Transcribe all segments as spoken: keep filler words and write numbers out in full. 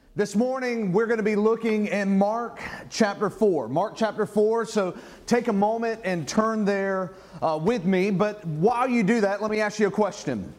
This morning, we're going to be looking in Mark chapter four. Mark chapter four, so take a moment and turn there uh, with me. But while you do that, let me ask you a question.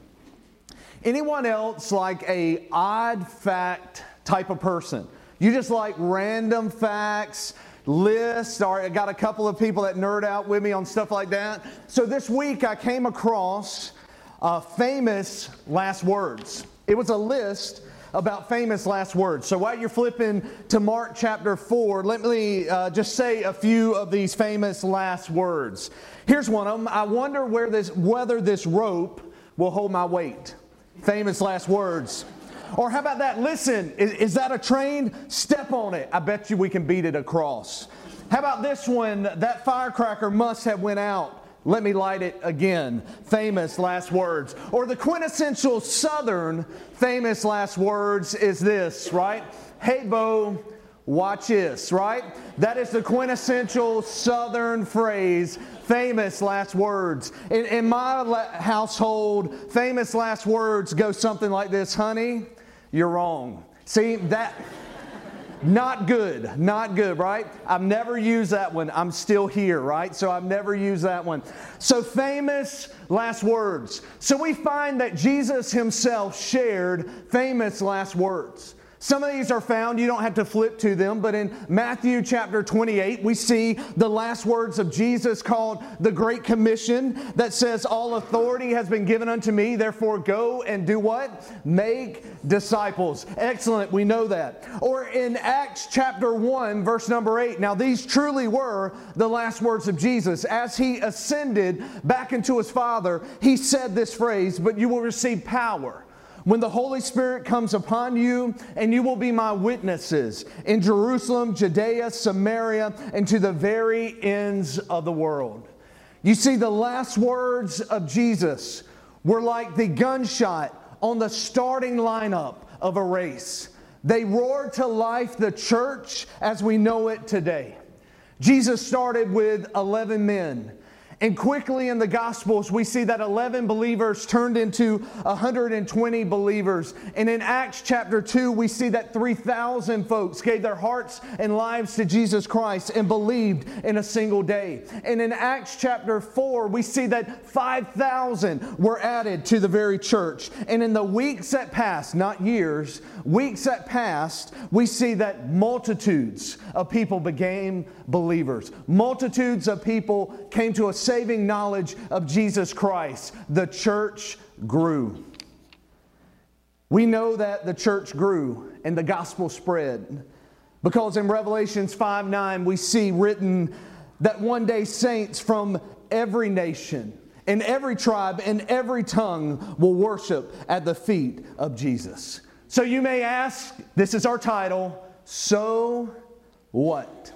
Anyone else like a odd fact type of person? You just like random facts, lists, or I got a couple of people that nerd out with me on stuff like that. So this week, I came across uh, famous last words. It was a list about famous last words. So while you're flipping to Mark chapter four, let me uh, just say a few of these famous last words. Here's one of them. I wonder where this, whether this rope will hold my weight. Famous last words. Or how about that? Listen, is, is that a train? Step on it. I bet you we can beat it across. How about this one? That firecracker must have went out. Let me light it again. Famous last words. Or the quintessential Southern famous last words is this, right? Hey, Bo, watch this, right? That is the quintessential Southern phrase, famous last words. In, in my la- household, famous last words go something like this. Honey, you're wrong. See, that... Not good, not good, right? I've never used that one. I'm still here, right? So I've never used that one. So famous last words. So we find that Jesus himself shared famous last words. Some of these are found, you don't have to flip to them, but in Matthew chapter twenty-eight, we see the last words of Jesus called the Great Commission that says, all authority has been given unto me, therefore go and do what? Make disciples. Excellent, we know that. Or in Acts chapter one, verse number eight, now these truly were the last words of Jesus. As he ascended back into his Father, he said this phrase, but you will receive power when the Holy Spirit comes upon you, and you will be my witnesses in Jerusalem, Judea, Samaria, and to the very ends of the world. You see, the last words of Jesus were like the gunshot on the starting lineup of a race. They roared to life the church as we know it today. Jesus started with eleven men. And quickly in the Gospels, we see that eleven believers turned into one hundred twenty believers. And in Acts chapter two, we see that three thousand folks gave their hearts and lives to Jesus Christ and believed in a single day. And in Acts chapter four, we see that five thousand were added to the very church. And in the weeks that passed, not years, weeks that passed, we see that multitudes of people became believers. Multitudes of people came to a saving knowledge of Jesus Christ. The church grew. We know that the church grew and the gospel spread because in Revelations five nine we see written that one day saints from every nation and every tribe and every tongue will worship at the feet of Jesus. So you may ask, this is our title, so what?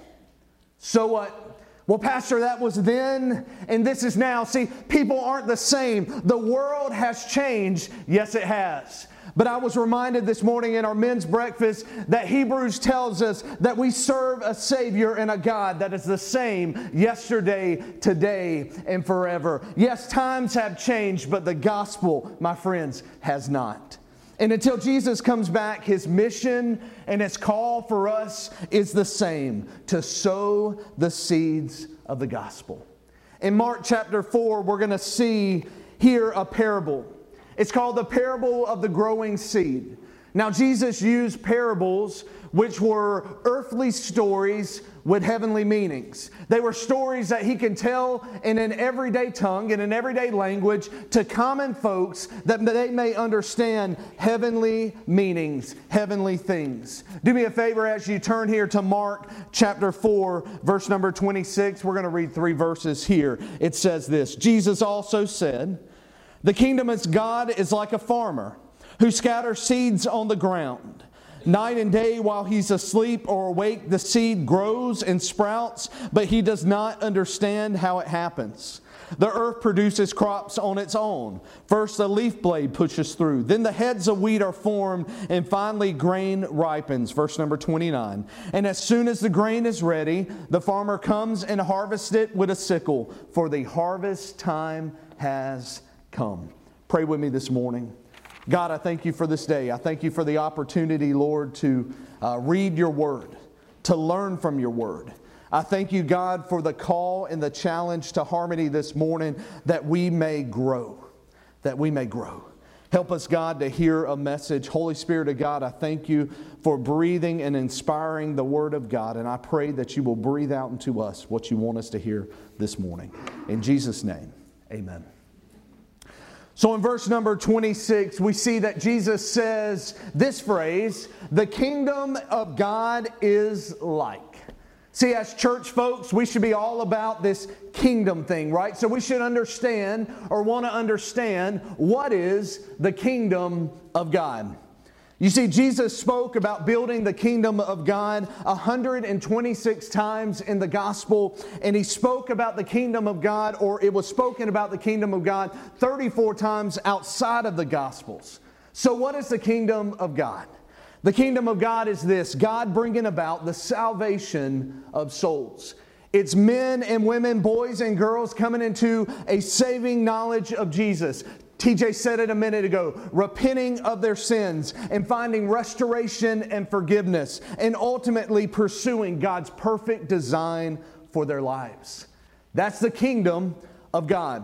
So what? Well, Pastor, that was then and this is now. See, people aren't the same. The world has changed. Yes, it has. But I was reminded this morning in our men's breakfast that Hebrews tells us that we serve a Savior and a God that is the same yesterday, today, and forever. Yes, times have changed, but the gospel, my friends, has not. And until Jesus comes back, his mission and his call for us is the same, to sow the seeds of the gospel. In Mark chapter four, we're going to see here a parable. It's called the parable of the growing seed. Now, Jesus used parables which were earthly stories with heavenly meanings. They were stories that he can tell in an everyday tongue, in an everyday language, to common folks that they may understand heavenly meanings, heavenly things. Do me a favor as you turn here to Mark chapter four, verse number twenty-six. We're going to read three verses here. It says this, Jesus also said, the kingdom of God is like a farmer who scatters seeds on the ground. Night and day while he's asleep or awake, the seed grows and sprouts, but he does not understand how it happens. The earth produces crops on its own. First the leaf blade pushes through. Then the heads of wheat are formed, and finally grain ripens. Verse number twenty-nine. And as soon as the grain is ready, the farmer comes and harvests it with a sickle, for the harvest time has come. Pray with me this morning. God, I thank you for this day. I thank you for the opportunity, Lord, to uh, read your word, to learn from your word. I thank you, God, for the call and the challenge to Harmony this morning, that we may grow, that we may grow. Help us, God, to hear a message. Holy Spirit of God, I thank you for breathing and inspiring the Word of God, and I pray that you will breathe out into us what you want us to hear this morning. In Jesus' name, amen. So in verse number twenty-six, we see that Jesus says this phrase, "The kingdom of God is like." See, as church folks, we should be all about this kingdom thing, right? So we should understand, or want to understand, what is the kingdom of God. You see, Jesus spoke about building the kingdom of God one hundred twenty-six times in the gospel, and He spoke about the kingdom of God, or it was spoken about the kingdom of God thirty-four times outside of the gospels. So what is the kingdom of God? The kingdom of God is this: God bringing about the salvation of souls. It's men and women, boys and girls coming into a saving knowledge of Jesus. T J said it a minute ago, repenting of their sins and finding restoration and forgiveness, and ultimately pursuing God's perfect design for their lives. That's the kingdom of God.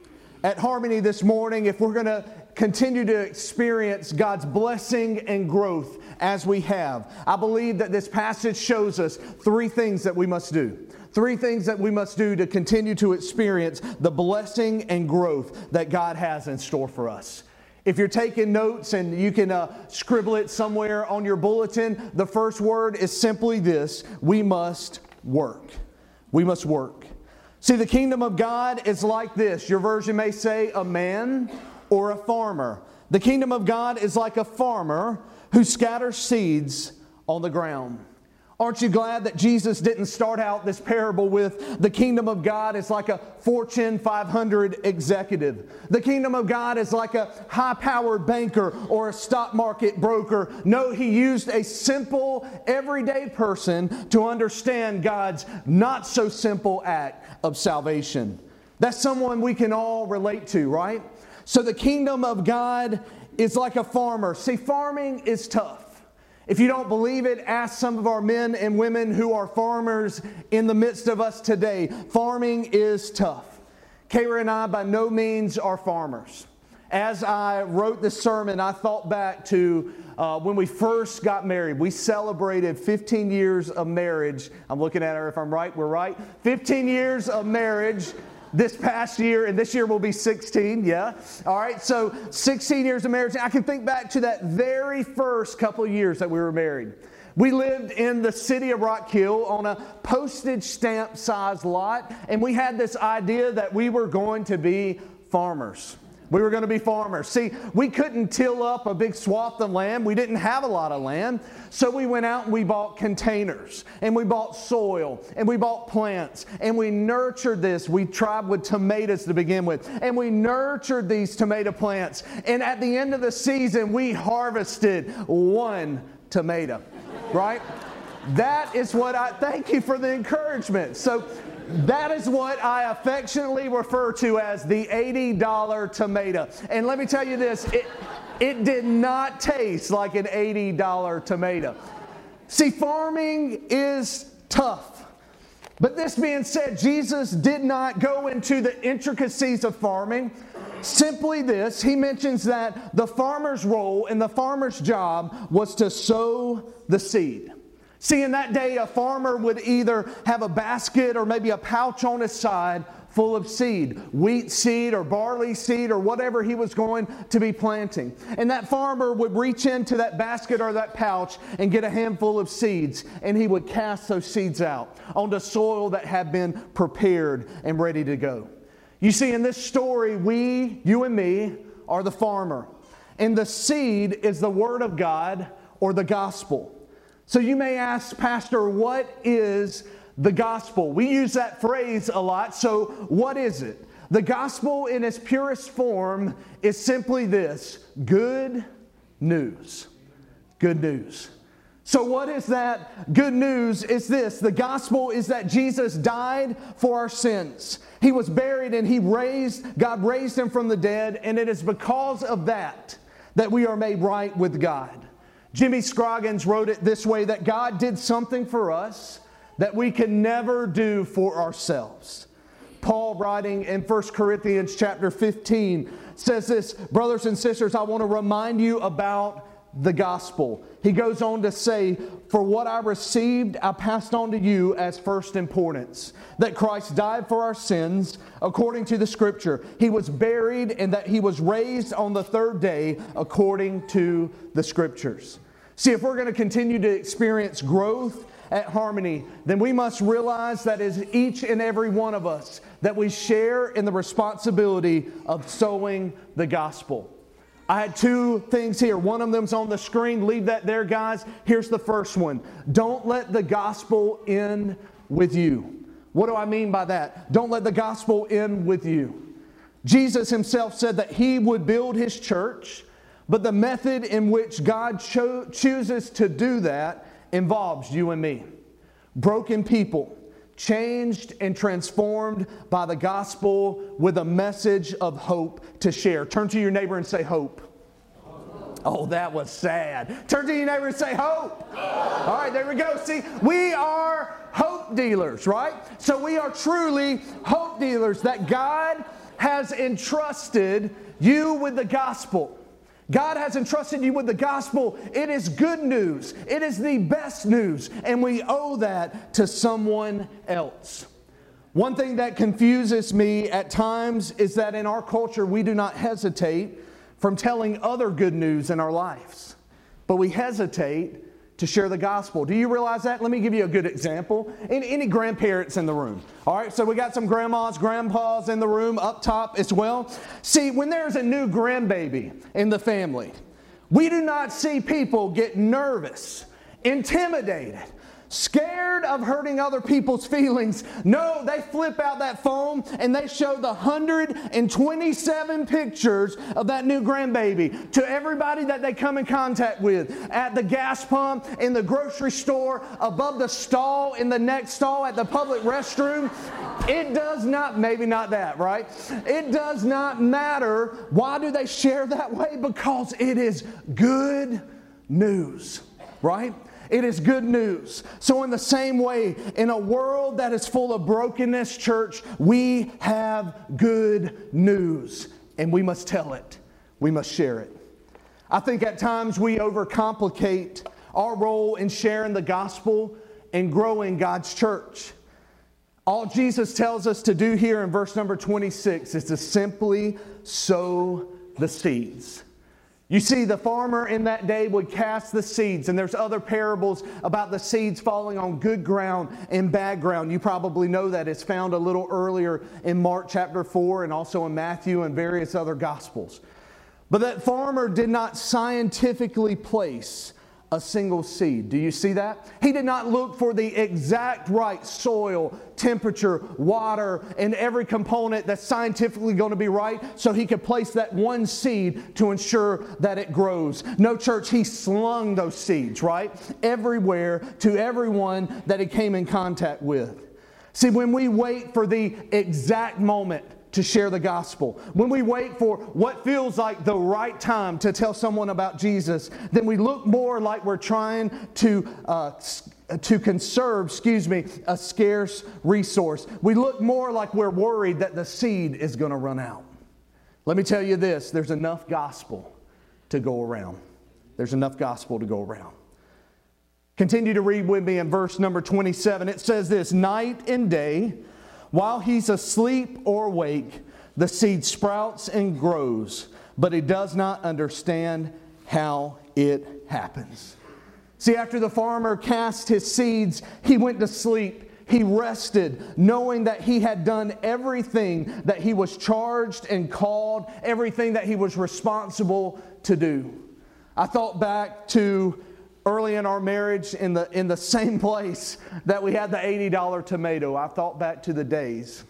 At Harmony this morning, if we're going to continue to experience God's blessing and growth as we have, I believe that this passage shows us three things that we must do. Three things that we must do to continue to experience the blessing and growth that God has in store for us. If you're taking notes, and you can uh, scribble it somewhere on your bulletin, the first word is simply this: we must work. We must work. See, the kingdom of God is like this. Your version may say a man or a farmer. The kingdom of God is like a farmer who scatters seeds on the ground. Aren't you glad that Jesus didn't start out this parable with the kingdom of God is like a Fortune five hundred executive? The kingdom of God is like a high-powered banker or a stock market broker. No, He used a simple, everyday person to understand God's not-so-simple act of salvation. That's someone we can all relate to, right? So the kingdom of God is like a farmer. See, farming is tough. If you don't believe it, ask some of our men and women who are farmers in the midst of us today. Farming is tough. Kara and I by no means are farmers. As I wrote this sermon, I thought back to uh, when we first got married. We celebrated fifteen years of marriage. I'm looking at her if I'm right. We're right. fifteen years of marriage this past year, and this year will be sixteen, yeah. All right, so sixteen years of marriage. I can think back to that very first couple of years that we were married. We lived in the city of Rock Hill on a postage stamp size lot, and we had this idea that we were going to be farmers. We were going to be farmers. See, we couldn't till up a big swath of land. We didn't have a lot of land. So we went out and we bought containers, and we bought soil, and we bought plants, and we nurtured this. We tried with tomatoes to begin with, and we nurtured these tomato plants. And at the end of the season, we harvested one tomato, right? That is what I, thank you for the encouragement. So that is what I affectionately refer to as the eighty dollar tomato. And let me tell you this, it, it did not taste like an eighty dollar tomato. See, farming is tough. But this being said, Jesus did not go into the intricacies of farming. Simply this, He mentions that the farmer's role and the farmer's job was to sow the seed. See, in that day, a farmer would either have a basket or maybe a pouch on his side full of seed, wheat seed or barley seed or whatever he was going to be planting. And that farmer would reach into that basket or that pouch and get a handful of seeds, and he would cast those seeds out onto soil that had been prepared and ready to go. You see, in this story, we, you and me, are the farmer. And the seed is the Word of God or the gospel. So you may ask, Pastor, what is the gospel? We use that phrase a lot, so what is it? The gospel in its purest form is simply this: good news. Good news. So what is that good news? Is this: the gospel is that Jesus died for our sins. He was buried and He raised, God raised Him from the dead, and it is because of that that we are made right with God. Jimmy Scroggins wrote it this way, that God did something for us that we can never do for ourselves. Paul, writing in First Corinthians chapter fifteen, says this, brothers and sisters, I want to remind you about the gospel. He goes on to say, for what I received, I passed on to you as first importance, that Christ died for our sins according to the Scripture. He was buried, and that He was raised on the third day according to the Scriptures. See, if we're going to continue to experience growth at Harmony, then we must realize that is each and every one of us, that we share in the responsibility of sowing the gospel. I had two things here. One of them's on the screen. Leave that there, guys. Here's the first one. Don't let the gospel end with you. What do I mean by that? Don't let the gospel end with you. Jesus Himself said that He would build His church, but the method in which God cho- chooses to do that involves you and me. Broken people, changed and transformed by the gospel with a message of hope to share. Turn to your neighbor and say hope. Hope. Oh, that was sad. Turn to your neighbor and say hope. Hope. All right, there we go. See, we are hope dealers, right? So we are truly hope dealers, that God has entrusted you with the gospel. God has entrusted you with the gospel. It is good news. It is the best news. And we owe that to someone else. One thing that confuses me at times is that in our culture, we do not hesitate from telling other good news in our lives. But we hesitate to share the gospel. Do you realize that? Let me give you a good example. Any, any grandparents in the room? All right, so we got some grandmas, grandpas in the room up top as well. See, when there's a new grandbaby in the family, we do not see people get nervous, intimidated, scared of hurting other people's feelings. No, they flip out that phone and they show the one hundred twenty-seven pictures of that new grandbaby to everybody that they come in contact with. At the gas pump, in the grocery store, above the stall, in the next stall, at the public restroom. It does not, maybe not that, right? It does not matter. Why do they share that way? Because it is good news, right? It is good news. So in the same way, in a world that is full of brokenness, church, we have good news. And we must tell it. We must share it. I think at times we overcomplicate our role in sharing the gospel and growing God's church. All Jesus tells us to do here in verse number twenty-six is to simply sow the seeds. You see, the farmer in that day would cast the seeds, and there's other parables about the seeds falling on good ground and bad ground. You probably know that. It's found a little earlier in Mark chapter four and also in Matthew and various other Gospels. But that farmer did not scientifically place a single seed. Do you see that? He did not look for the exact right soil, temperature, water, and every component that's scientifically going to be right so he could place that one seed to ensure that it grows. No, church, he slung those seeds, right? Everywhere to everyone that he came in contact with. See, when we wait for the exact moment to share the gospel, when we wait for what feels like the right time to tell someone about Jesus, then we look more like we're trying to uh, to conserve, excuse me, a scarce resource. We look more like we're worried that the seed is going to run out. Let me tell you this, there's enough gospel to go around. There's enough gospel to go around. Continue to read with me in verse number twenty-seven. It says this, night and day, while he's asleep or awake, the seed sprouts and grows, but he does not understand how it happens. See, after the farmer cast his seeds, he went to sleep. He rested, knowing that he had done everything that he was charged and called, everything that he was responsible to do. I thought back to early in our marriage, in the in the same place that we had the eighty dollar tomato. I thought back to the days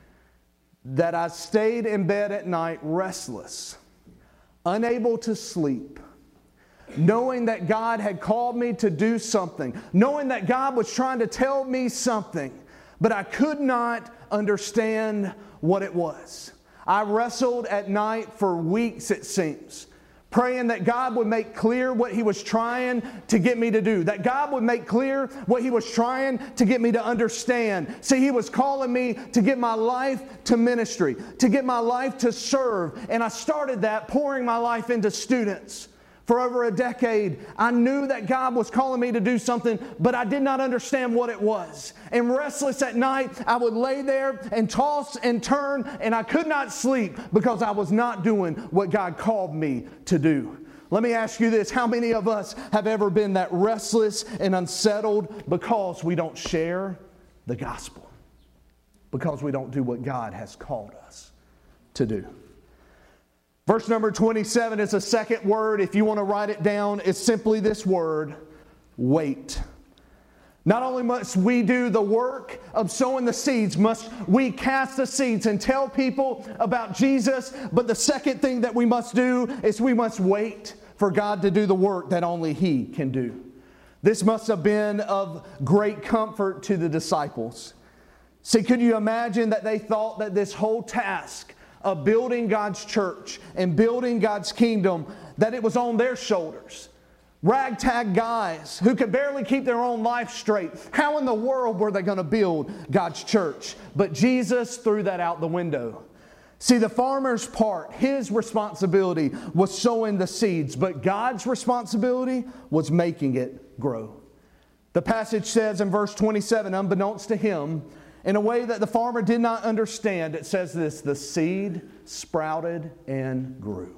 that I stayed in bed at night restless, unable to sleep, knowing that God had called me to do something, knowing that God was trying to tell me something, but I could not understand what it was. I wrestled at night for weeks, it seems, praying that God would make clear what He was trying to get me to do, that God would make clear what He was trying to get me to understand. See, He was calling me to get my life to ministry, to get my life to serve, and I started that pouring my life into students. For over a decade, I knew that God was calling me to do something, but I did not understand what it was. And restless at night, I would lay there and toss and turn, and I could not sleep because I was not doing what God called me to do. Let me ask you this. How many of us have ever been that restless and unsettled because we don't share the gospel? Because we don't do what God has called us to do. Verse number twenty-seven is a second word. If you want to write it down, it's simply this word, wait. Not only must we do the work of sowing the seeds, must we cast the seeds and tell people about Jesus, but the second thing that we must do is we must wait for God to do the work that only He can do. This must have been of great comfort to the disciples. See, could you imagine that they thought that this whole task of building God's church and building God's kingdom, that it was on their shoulders? Ragtag guys who could barely keep their own life straight. How in the world were they going to build God's church? But Jesus threw that out the window. See, the farmer's part, his responsibility was sowing the seeds, but God's responsibility was making it grow. The passage says in verse twenty-seven, unbeknownst to him, in a way that the farmer did not understand, it says this, the seed sprouted and grew.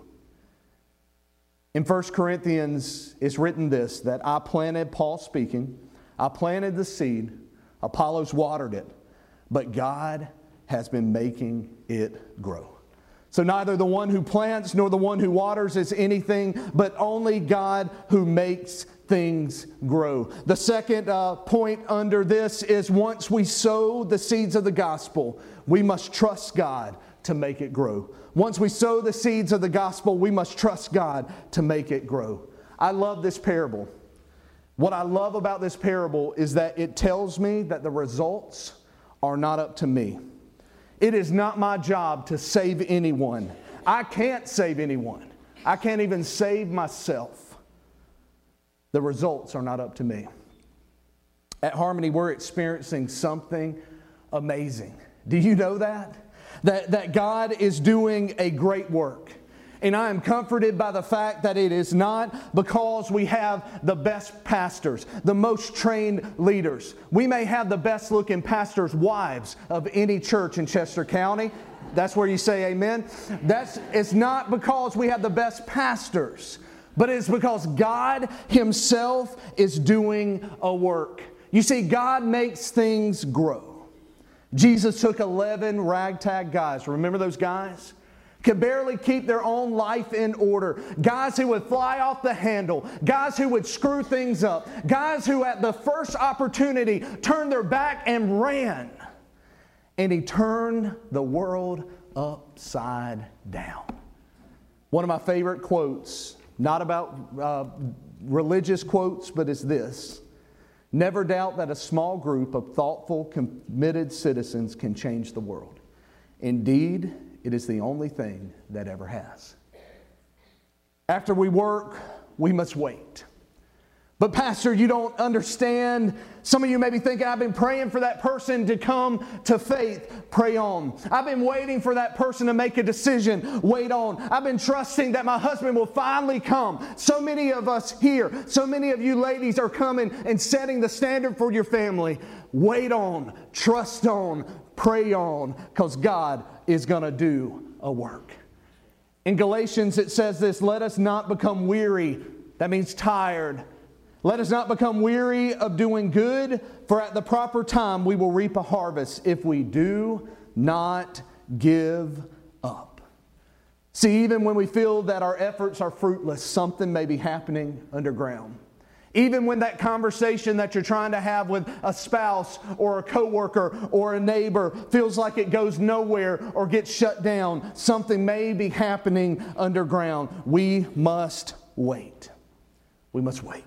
In First Corinthians, it's written this, that I planted, Paul speaking, I planted the seed, Apollos watered it, but God has been making it grow. So neither the one who plants nor the one who waters is anything, but only God who makes things grow. The second uh, point under this is once we sow the seeds of the gospel, we must trust God to make it grow. Once we sow the seeds of the gospel, we must trust God to make it grow. I love this parable. What I love about this parable is that it tells me that the results are not up to me. It is not my job to save anyone. I can't save anyone. I can't even save myself. The results are not up to me. At Harmony, we're experiencing something amazing. Do you know that? That, that God is doing a great work. And I am comforted by the fact that it is not because we have the best pastors, the most trained leaders. We may have the best looking pastors' wives of any church in Chester County. That's where you say amen. That's, it's not because we have the best pastors, but it's because God Himself is doing a work. You see, God makes things grow. Jesus took eleven ragtag guys. Remember those guys? Could barely keep their own life in order. Guys who would fly off the handle. Guys who would screw things up. Guys who at the first opportunity turned their back and ran. And He turned the world upside down. One of my favorite quotes, not about uh, religious quotes, but it's this. Never doubt that a small group of thoughtful, committed citizens can change the world. Indeed, it is the only thing that ever has. After we work, we must wait. But Pastor, you don't understand. Some of you may be thinking, I've been praying for that person to come to faith. Pray on. I've been waiting for that person to make a decision. Wait on. I've been trusting that my husband will finally come. So many of us here, so many of you ladies are coming and setting the standard for your family. Wait on. Trust on. Pray on. Because God is going to do a work. In Galatians it says this, let us not become weary. That means tired. Let us not become weary of doing good, for at the proper time we will reap a harvest if we do not give up. See, even when we feel that our efforts are fruitless, something may be happening underground. Even when that conversation that you're trying to have with a spouse or a coworker or a neighbor feels like it goes nowhere or gets shut down, something may be happening underground. We must wait. We must wait.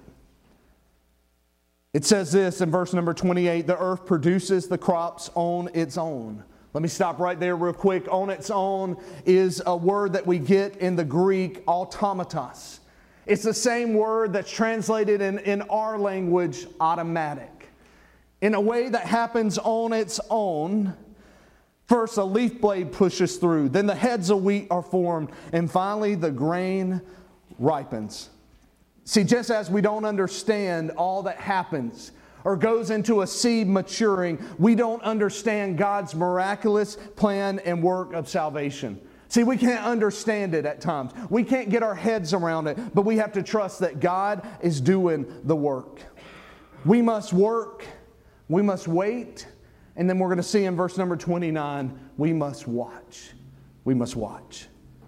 It says this in verse number twenty-eight, the earth produces the crops on its own, Let me stop right there real quick. On its own is a word that we get in the Greek, automatos. It's the same word that's translated in, in our language, automatic. In a way that happens on its own. First, a leaf blade pushes through. Then the heads of wheat are formed. And finally, the grain ripens. See, just as we don't understand all that happens or goes into a seed maturing, we don't understand God's miraculous plan and work of salvation. See, we can't understand it at times. We can't get our heads around it, but we have to trust that God is doing the work. We must work, we must wait, and then we're going to see in verse number twenty-nine, we must watch. We must watch.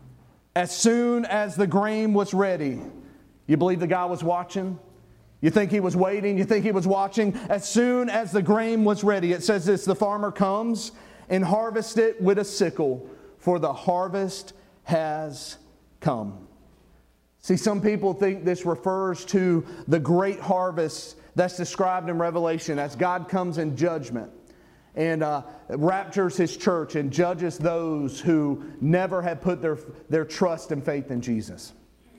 As soon as the grain was ready, you believe the guy was watching? You think he was waiting? You think he was watching? As soon as the grain was ready, it says this, the farmer comes and harvests it with a sickle, for the harvest has come. See, some people think this refers to the great harvest that's described in Revelation as God comes in judgment and uh, raptures His church and judges those who never have put their, their trust and faith in Jesus.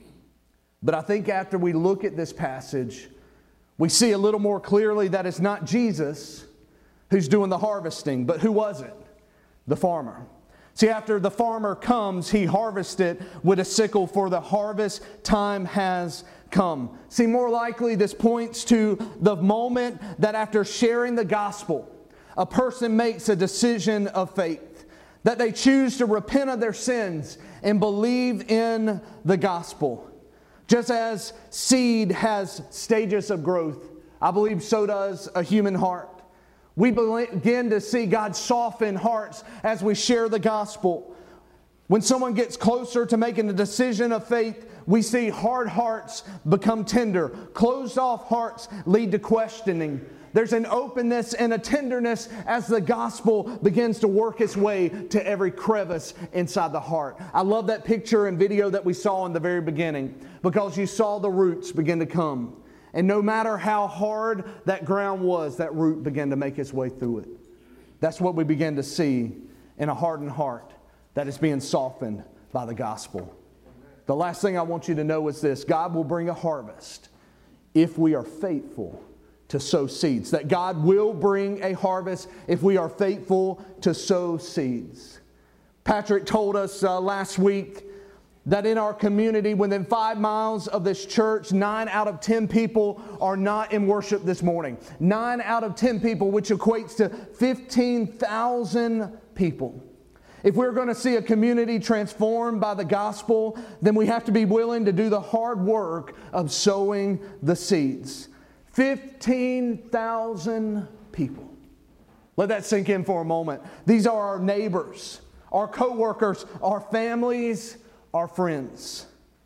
But I think after we look at this passage, we see a little more clearly that it's not Jesus who's doing the harvesting, but who was it? The farmer. See, after the farmer comes, he harvests it with a sickle, for the harvest time has come. See, more likely this points to the moment that after sharing the gospel, a person makes a decision of faith, that they choose to repent of their sins and believe in the gospel. Just as seed has stages of growth, I believe so does a human heart. We begin to see God soften hearts as we share the gospel. When someone gets closer to making a decision of faith, we see hard hearts become tender. Closed off hearts lead to questioning. There's an openness and a tenderness as the gospel begins to work its way to every crevice inside the heart. I love that picture and video that we saw in the very beginning, because you saw the roots begin to come. And no matter how hard that ground was, that root began to make its way through it. That's what we begin to see in a hardened heart that is being softened by the gospel. The last thing I want you to know is this: God will bring a harvest if we are faithful to sow seeds. That God will bring a harvest if we are faithful to sow seeds. Patrick told us uh, last week that in our community, within five miles of this church, nine out of ten people are not in worship this morning. Nine out of ten people, which equates to fifteen thousand people. If we're going to see a community transformed by the gospel, then we have to be willing to do the hard work of sowing the seeds. fifteen thousand people. Let that sink in for a moment. These are our neighbors, our co-workers, our families, our friends.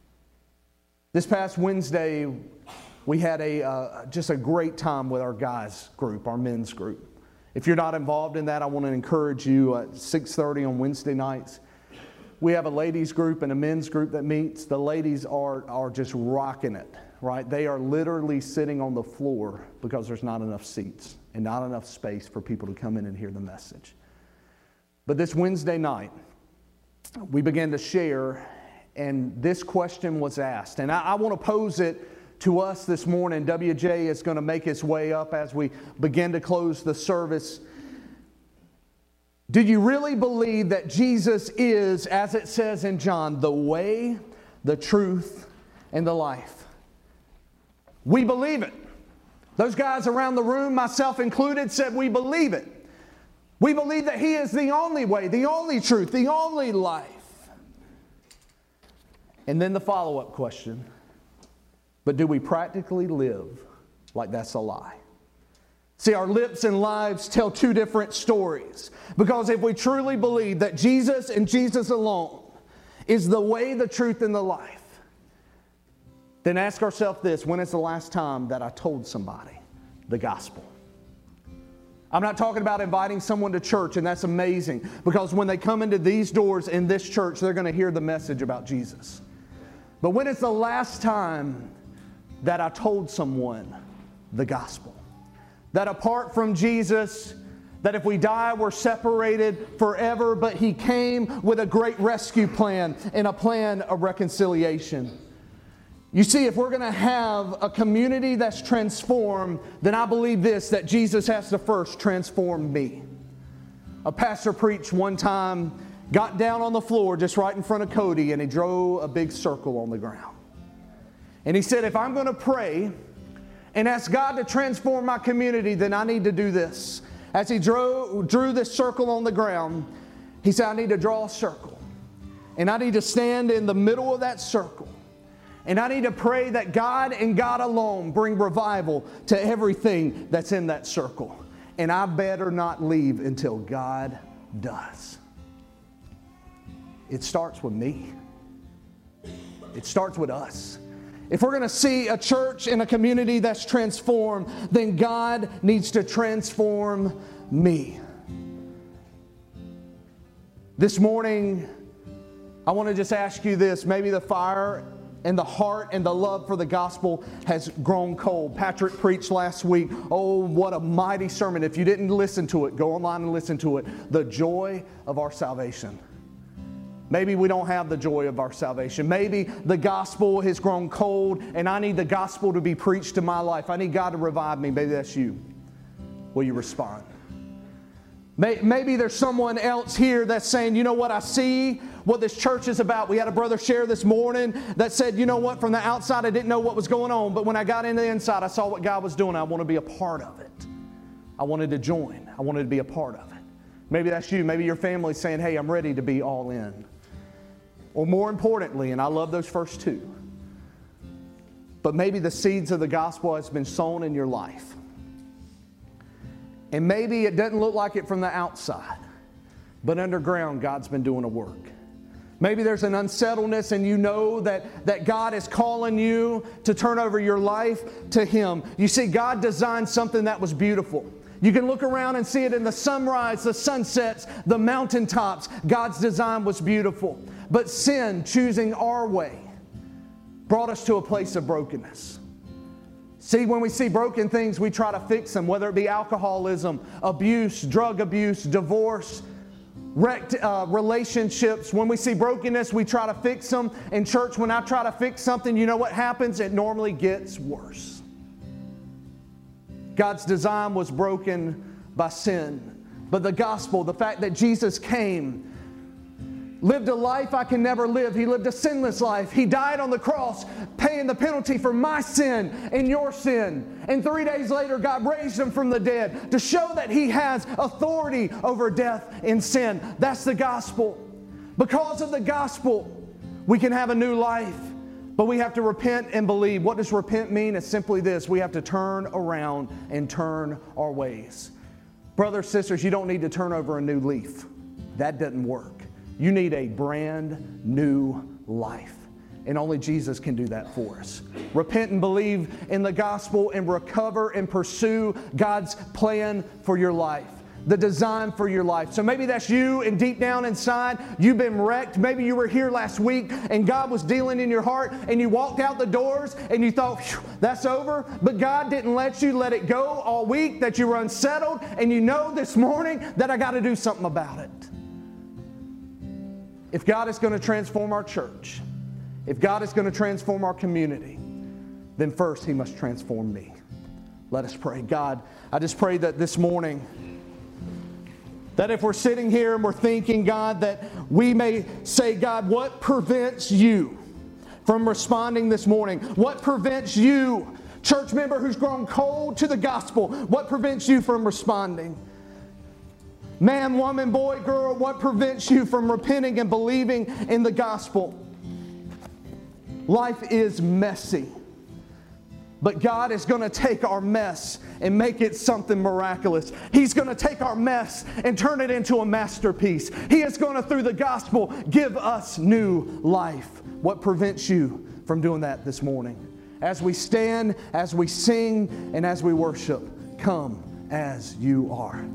This past Wednesday, we had a uh, just a great time with our guys group, our men's group. If you're not involved in that, I want to encourage you at six thirty on Wednesday nights. We have a ladies group and a men's group that meets. The ladies are, are just rocking it, right? They are literally sitting on the floor because there's not enough seats and not enough space for people to come in and hear the message. But this Wednesday night, we began to share, and this question was asked. And I, I want to pose it to us this morning. W J is going to make its way up as we begin to close the service. Do you really believe that Jesus is, as it says in John, the way, the truth, and the life? We believe it. Those guys around the room, myself included, said we believe it. We believe that He is the only way, the only truth, the only life. And then the follow-up question, but do we practically live like that's a lie? See, our lips and lives tell two different stories. Because if we truly believe that Jesus and Jesus alone is the way, the truth, and the life, then ask ourselves this: when is the last time that I told somebody the gospel? I'm not talking about inviting someone to church, and that's amazing, because when they come into these doors in this church, they're going to hear the message about Jesus. But when is the last time that I told someone the gospel? That apart from Jesus, that if we die, we're separated forever, but He came with a great rescue plan and a plan of reconciliation. You see, if we're going to have a community that's transformed, then I believe this, that Jesus has to first transform me. A pastor preached one time, got down on the floor just right in front of Cody, and he drew a big circle on the ground. And he said, if I'm going to pray and ask God to transform my community, then I need to do this. As he drew, drew this circle on the ground, he said, I need to draw a circle. And I need to stand in the middle of that circle. And I need to pray that God and God alone bring revival to everything that's in that circle. And I better not leave until God does. It starts with me. It starts with us. If we're going to see a church and a community that's transformed, then God needs to transform me. This morning, I want to just ask you this. Maybe the fire and the heart and the love for the gospel has grown cold. Patrick preached last week. Oh, what a mighty sermon. If you didn't listen to it, go online and listen to it. The joy of our salvation. Maybe we don't have the joy of our salvation. Maybe the gospel has grown cold and I need the gospel to be preached in my life. I need God to revive me. Maybe that's you. Will you respond? Maybe there's someone else here that's saying, you know what, I see what this church is about. We had a brother share this morning that said, you know what, from the outside I didn't know what was going on, but when I got into the inside I saw what God was doing. I want to be a part of it. I wanted to join. I wanted to be a part of it. Maybe that's you. Maybe your family's saying, hey, I'm ready to be all in. Or more importantly, and I love those first two, but maybe the seeds of the gospel has been sown in your life. And maybe it doesn't look like it from the outside, but underground God's been doing a work. Maybe there's an unsettledness and you know that, that God is calling you to turn over your life to Him. You see, God designed something that was beautiful. You can look around and see it in the sunrise, the sunsets, the mountaintops. God's design was beautiful. But sin, choosing our way, brought us to a place of brokenness. See, when we see broken things, we try to fix them, whether it be alcoholism, abuse, drug abuse, divorce, wrecked uh, relationships. When we see brokenness, we try to fix them. In church, when I try to fix something, you know what happens? It normally gets worse. God's design was broken by sin. But the gospel, the fact that Jesus came, lived a life I can never live. He lived a sinless life. He died on the cross, paying the penalty for my sin and your sin. And three days later, God raised Him from the dead to show that He has authority over death and sin. That's the gospel. Because of the gospel, we can have a new life. But we have to repent and believe. What does repent mean? It's simply this. We have to turn around and turn our ways. Brothers, sisters, you don't need to turn over a new leaf. That doesn't work. You need a brand new life. And only Jesus can do that for us. Repent and believe in the gospel and recover and pursue God's plan for your life. The design for your life. So maybe that's you, and deep down inside, you've been wrecked. Maybe you were here last week and God was dealing in your heart and you walked out the doors and you thought, that's over. But God didn't let you let it go all week, that you were unsettled, and you know this morning that I got to do something about it. If God is going to transform our church, if God is going to transform our community, then first He must transform me. Let us pray. God, I just pray that this morning, that if we're sitting here and we're thinking, God, that we may say, God, what prevents you from responding this morning? What prevents you, church member who's grown cold to the gospel, what prevents you from responding? Man, woman, boy, girl, what prevents you from repenting and believing in the gospel? Life is messy. But God is going to take our mess and make it something miraculous. He's going to take our mess and turn it into a masterpiece. He is going to, through the gospel, give us new life. What prevents you from doing that this morning? As we stand, as we sing, and as we worship, come as you are.